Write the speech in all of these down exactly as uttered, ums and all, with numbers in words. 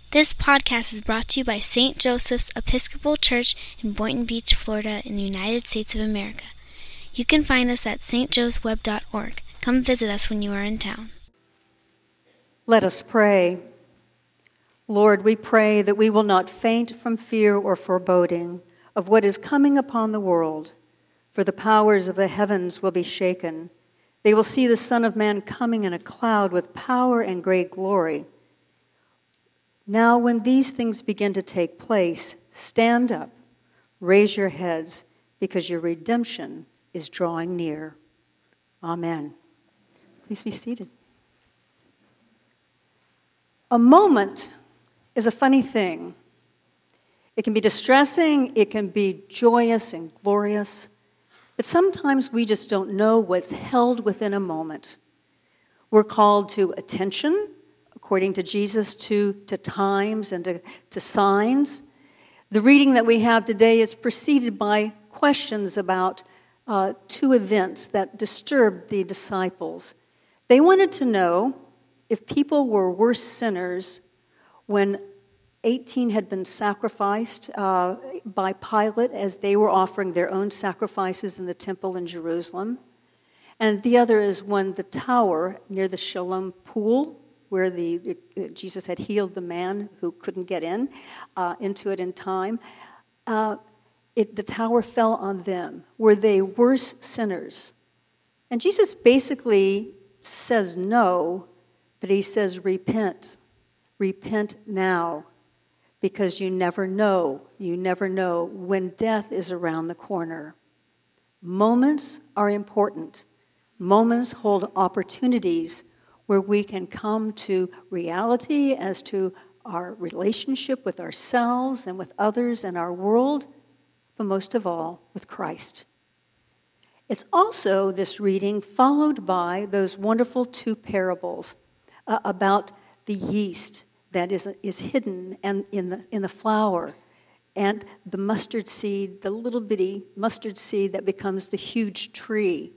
This podcast is brought to you by Saint Joseph's Episcopal Church in Boynton Beach, Florida, in the United States of America. You can find us at s t joes web dot org. Come visit us when you are in town. Let us pray. Lord, we pray that we will not faint from fear or foreboding of what is coming upon the world, for the powers of the heavens will be shaken. They will see the Son of Man coming in a cloud with power and great glory. Now, when these things begin to take place, stand up, raise your heads, because your redemption is drawing near. Amen. Please be seated. A moment is a funny thing. It can be distressing, it can be joyous and glorious, but sometimes we just don't know what's held within a moment. We're called to attention, according to Jesus, to, to times and to, to signs. The reading that we have today is preceded by questions about uh, two events that disturbed the disciples. They wanted to know if people were worse sinners when eighteen had been sacrificed uh, by Pilate as they were offering their own sacrifices in the temple in Jerusalem. And the other is when the tower near the Siloam pool, where the Jesus had healed the man who couldn't get in, uh, into it in time, uh, it, the tower fell on them. Were they worse sinners? And Jesus basically says no, but he says repent. Repent now, because you never know, you never know when death is around the corner. Moments are important. Moments hold opportunities where we can come to reality as to our relationship with ourselves and with others and our world, but most of all, with Christ. It's also, this reading, followed by those wonderful two parables uh, about the yeast that is, is hidden and in the, in the flour, and the mustard seed, the little bitty mustard seed that becomes the huge tree.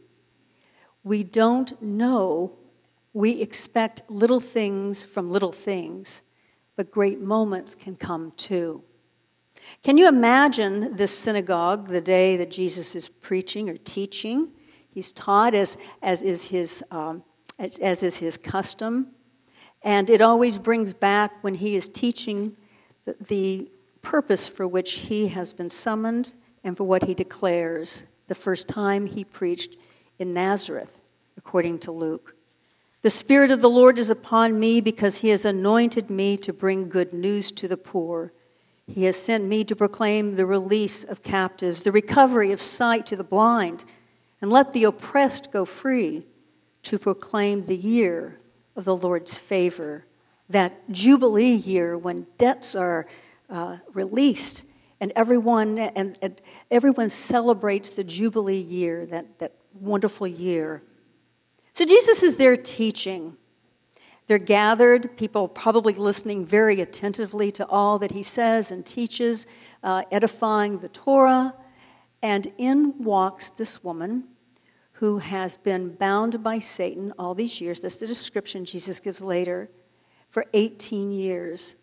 We don't know. We expect little things from little things, but great moments can come too. Can you imagine this synagogue the day that Jesus is preaching or teaching? He's taught as, as, is, his, um, as, as is his custom, and it always brings back when he is teaching the, the purpose for which he has been summoned and for what he declares the first time he preached in Nazareth, according to Luke. The Spirit of the Lord is upon me because he has anointed me to bring good news to the poor. He has sent me to proclaim the release of captives, the recovery of sight to the blind, and let the oppressed go free, to proclaim the year of the Lord's favor, that Jubilee year when debts are uh, released and everyone and, and everyone celebrates the Jubilee year, that, that wonderful year. So Jesus is there teaching. They're gathered, people probably listening very attentively to all that he says and teaches, uh, edifying the Torah. And in walks this woman who has been bound by Satan all these years. That's the description Jesus gives later, for eighteen years.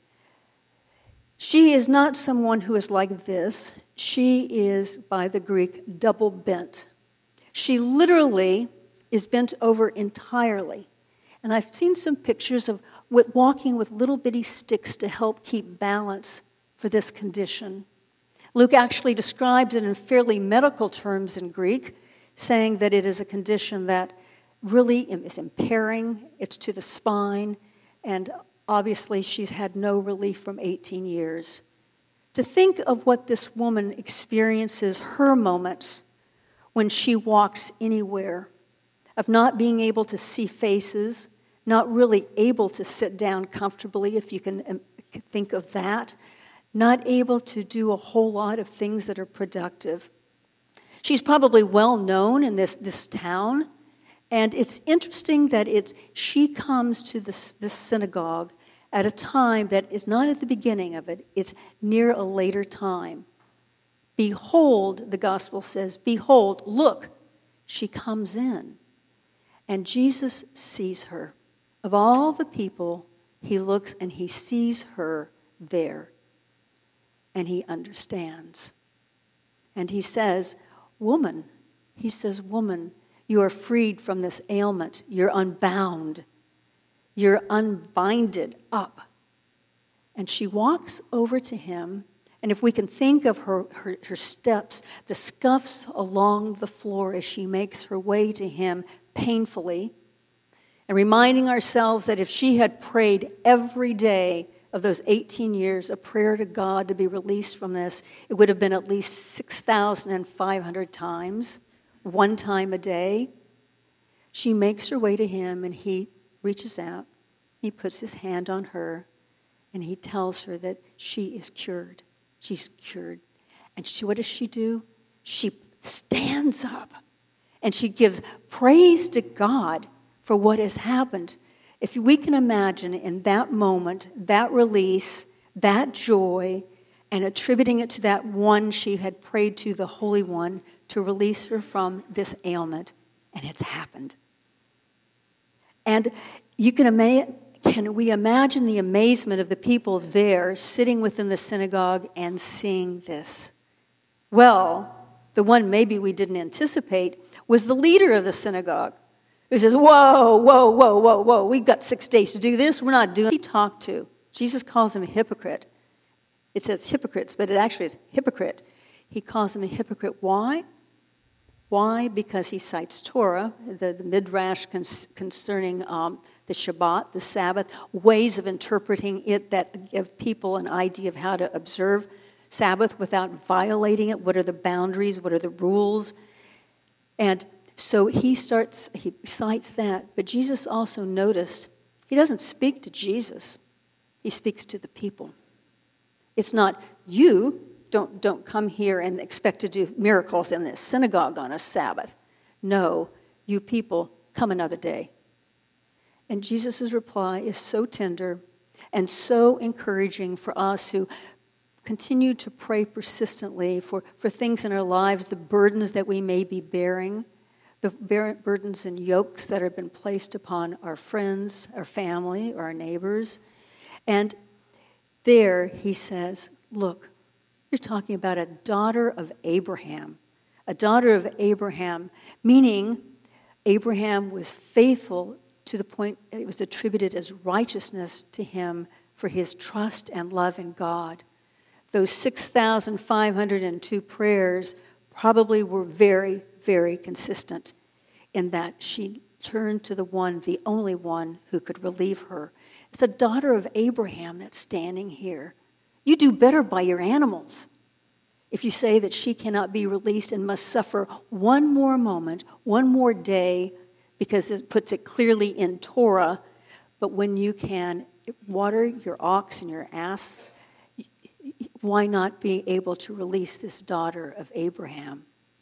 She is not someone who is like this. She is, by the Greek, double bent. She literally is bent over entirely. And I've seen some pictures of with walking with little bitty sticks to help keep balance for this condition. Luke actually describes it in fairly medical terms in Greek, saying that it is a condition that really is impairing, it's to the spine, and obviously she's had no relief from eighteen years. To think of what this woman experiences, her moments when she walks anywhere, of not being able to see faces, not really able to sit down comfortably, if you can think of that, not able to do a whole lot of things that are productive. She's probably well known in this, this town, and it's interesting that it's she comes to this, this synagogue at a time that is not at the beginning of it, it's near a later time. Behold, the gospel says, behold, look, she comes in. And Jesus sees her. Of all the people, he looks and he sees her there. And he understands. And he says, woman, he says, woman, you are freed from this ailment. You're unbound. You're unbinded up. And she walks over to him. And if we can think of her, her, her steps, the scuffs along the floor as she makes her way to him painfully, and reminding ourselves that if she had prayed every day of those eighteen years, a prayer to God to be released from this, it would have been at least six thousand five hundred times, one time a day. She makes her way to him, and he reaches out. He puts his hand on her, and he tells her that she is cured. She's cured. And she, what does she do? She stands up, and she gives praise to God for what has happened. If we can imagine in that moment, that release, that joy, and attributing it to that one she had prayed to, the Holy One, to release her from this ailment, and it's happened. And you can imagine, can we imagine the amazement of the people there sitting within the synagogue and seeing this? Well, the one maybe we didn't anticipate was the leader of the synagogue, who says, whoa, whoa, whoa, whoa, whoa, we've got six days to do this. We're not doing it. He talked to. Jesus calls him a hypocrite. It says hypocrites, but it actually is hypocrite. He calls him a hypocrite. Why? Why? Because he cites Torah, the, the midrash cons- concerning um, the Shabbat, the Sabbath, ways of interpreting it that give people an idea of how to observe Sabbath without violating it. What are the boundaries? What are the rules? And so he starts, he cites that. But Jesus also noticed, he doesn't speak to Jesus. He speaks to the people. It's not, you don't, don't come here and expect to do miracles in this synagogue on a Sabbath. No, you people, come another day. And Jesus' reply is so tender and so encouraging for us who continue to pray persistently for, for things in our lives, the burdens that we may be bearing, the burdens and yokes that have been placed upon our friends, our family, or our neighbors. And there he says, look, you're talking about a daughter of Abraham. A daughter of Abraham, meaning Abraham was faithful to the point it was attributed as righteousness to him for his trust and love in God. Those six thousand five hundred two prayers probably were very, very consistent in that she turned to the one, the only one who could relieve her. It's a daughter of Abraham that's standing here. You do better by your animals if you say that she cannot be released and must suffer one more moment, one more day, because it puts it clearly in Torah. But when you can water your ox and your ass, why not be able to release this daughter of Abraham?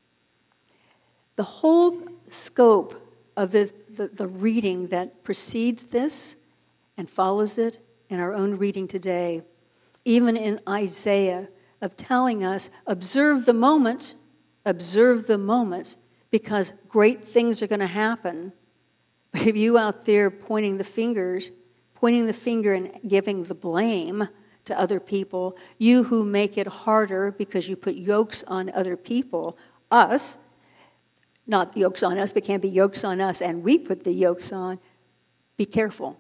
The whole scope of the, the, the reading that precedes this and follows it in our own reading today, even in Isaiah, of telling us, observe the moment, observe the moment, because great things are going to happen. But if you out there pointing the fingers, pointing the finger and giving the blame to other people, you who make it harder because you put yokes on other people, us, not yokes on us, but can be yokes on us, and we put the yokes on, be careful.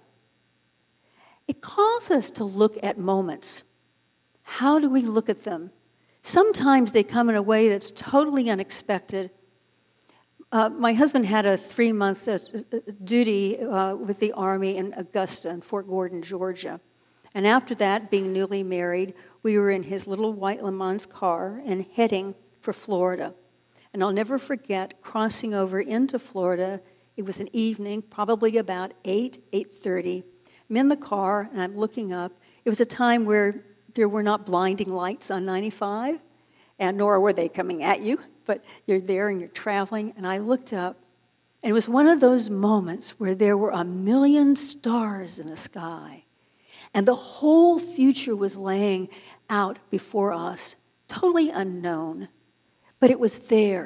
It calls us to look at moments. How do we look at them? Sometimes they come in a way that's totally unexpected. Uh, my husband had a three-month uh, duty uh, with the Army in Augusta, in Fort Gordon, Georgia. And after that, being newly married, we were in his little white Le Mans car and heading for Florida. And I'll never forget crossing over into Florida. It was an evening, probably about eight, eight thirty. I'm in the car, and I'm looking up. It was a time where there were not blinding lights on ninety-five, and nor were they coming at you, but you're there and you're traveling. And I looked up, and it was one of those moments where there were a million stars in the sky, and the whole future was laying out before us, totally unknown. But it was there.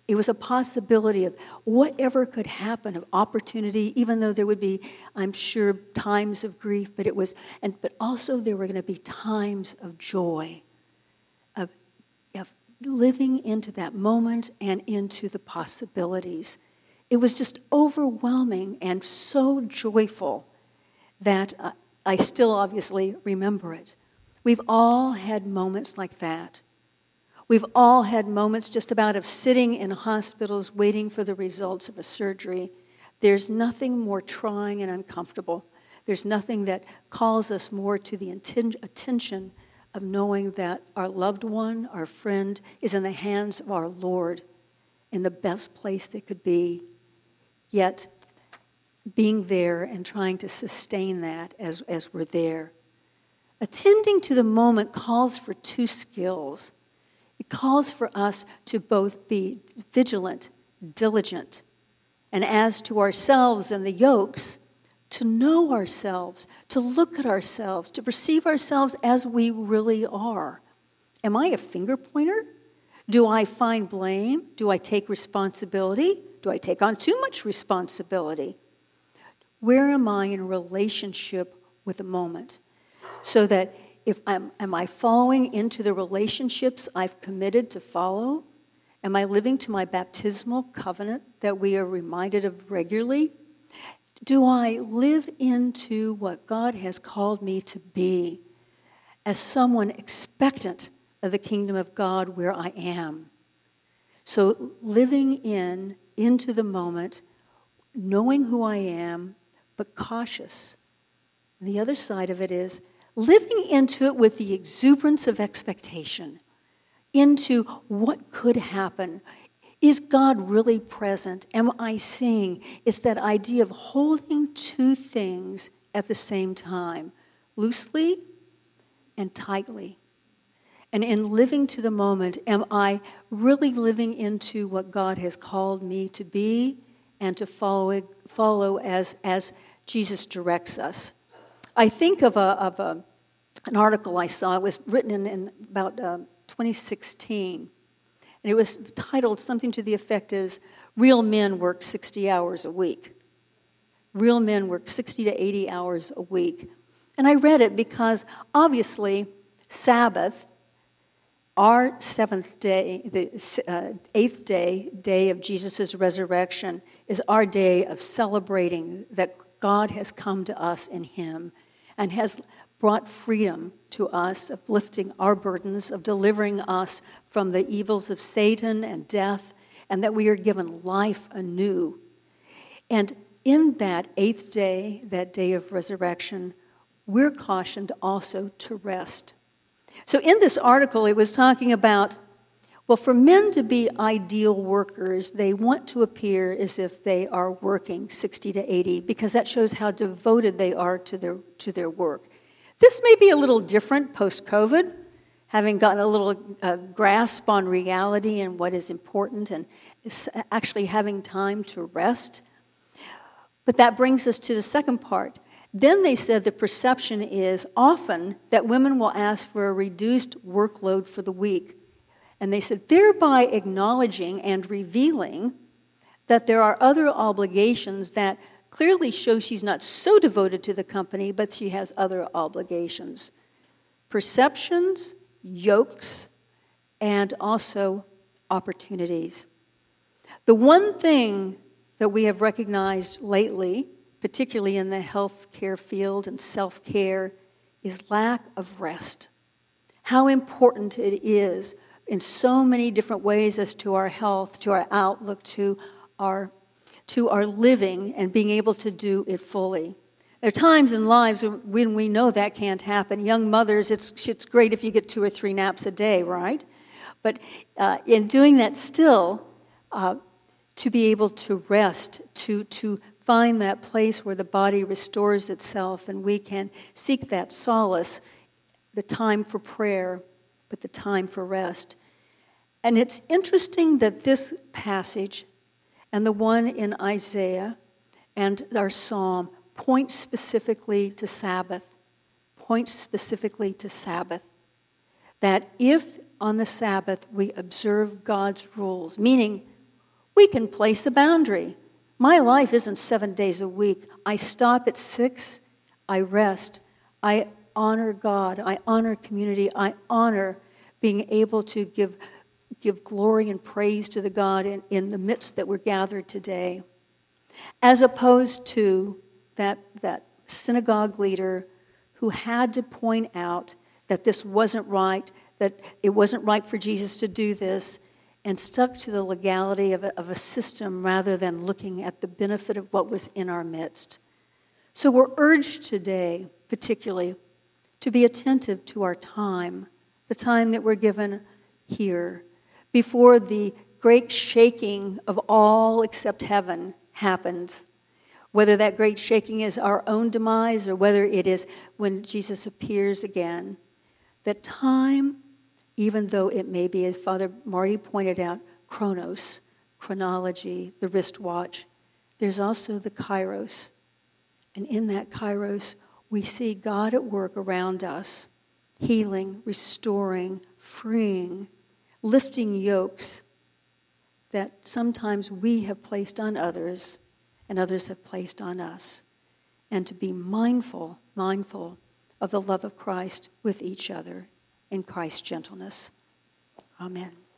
It was a possibility of whatever could happen, of opportunity, even though there would be, I'm sure, times of grief, but it was, and but also there were going to be times of joy, of, of living into that moment and into the possibilities. It was just overwhelming and so joyful that I, I still obviously remember it. We've all had moments like that. We've all had moments just about of sitting in hospitals waiting for the results of a surgery. There's nothing more trying and uncomfortable. There's nothing that calls us more to the atten- attention of knowing that our loved one, our friend, is in the hands of our Lord in the best place they could be, yet being there and trying to sustain that as, as we're there. Attending to the moment calls for two skills. It calls for us to both be vigilant, diligent, and as to ourselves and the yokes, to know ourselves, to look at ourselves, to perceive ourselves as we really are. Am I a finger pointer? Do I find blame? Do I take responsibility? Do I take on too much responsibility? Where am I in relationship with the moment? So that if I'm, am I following into the relationships I've committed to follow? Am I living to my baptismal covenant that we are reminded of regularly? Do I live into what God has called me to be as someone expectant of the kingdom of God where I am? So living in, into the moment, knowing who I am, but cautious. And the other side of it is living into it with the exuberance of expectation, into what could happen. Is God really present? Am I seeing? It's that idea of holding two things at the same time, loosely and tightly. And in living to the moment, am I really living into what God has called me to be and to follow, follow as, as Jesus directs us? I think of, a, of a, an article I saw. It was written in, in about uh, twenty sixteen. And it was titled something to the effect as, Real Men Work sixty hours a Week. Real men work sixty to eighty hours a week. And I read it because, obviously, Sabbath, our seventh day, the uh, eighth day, day of Jesus' resurrection, is our day of celebrating that God has come to us in Him and has brought freedom to us, of lifting our burdens, of delivering us from the evils of Satan and death, and that we are given life anew. And in that eighth day, that day of resurrection, we're cautioned also to rest. So in this article, it was talking about, well, for men to be ideal workers, they want to appear as if they are working sixty to eighty, because that shows how devoted they are to their to their work. This may be a little different post-COVID, having gotten a little uh, grasp on reality and what is important and actually having time to rest. But that brings us to the second part. Then they said the perception is often that women will ask for a reduced workload for the week. And they said, thereby acknowledging and revealing that there are other obligations that clearly show she's not so devoted to the company, but she has other obligations. Perceptions, yokes, and also opportunities. The one thing that we have recognized lately, particularly in the healthcare field and self-care, is lack of rest. How important it is in so many different ways as to our health, to our outlook, to our to our living and being able to do it fully. There are times in lives when we know that can't happen. Young mothers, it's, it's great if you get two or three naps a day, right? But uh, in doing that still, uh, to be able to rest, to, to find that place where the body restores itself and we can seek that solace, the time for prayer, but the time for rest. And it's interesting that this passage and the one in Isaiah and our psalm point specifically to Sabbath, point specifically to Sabbath. That if on the Sabbath we observe God's rules, meaning We can place a boundary. My life isn't seven days a week. I stop at six. I rest. I honor God. I honor community. I honor being able to give, give glory and praise to the God in, in the midst that we're gathered today. As opposed to that, that synagogue leader who had to point out that this wasn't right, that it wasn't right for Jesus to do this, and stuck to the legality of a, of a system rather than looking at the benefit of what was in our midst. So we're urged today, particularly, to be attentive to our time, the time that we're given here, before the great shaking of all except heaven happens. Whether that great shaking is our own demise or whether it is when Jesus appears again. That time, even though it may be, as Father Marty pointed out, chronos, chronology, the wristwatch, there's also the kairos. And in that kairos, we see God at work around us, healing, restoring, freeing, lifting yokes that sometimes we have placed on others and others have placed on us. And to be mindful, mindful of the love of Christ with each other in Christ's gentleness. Amen.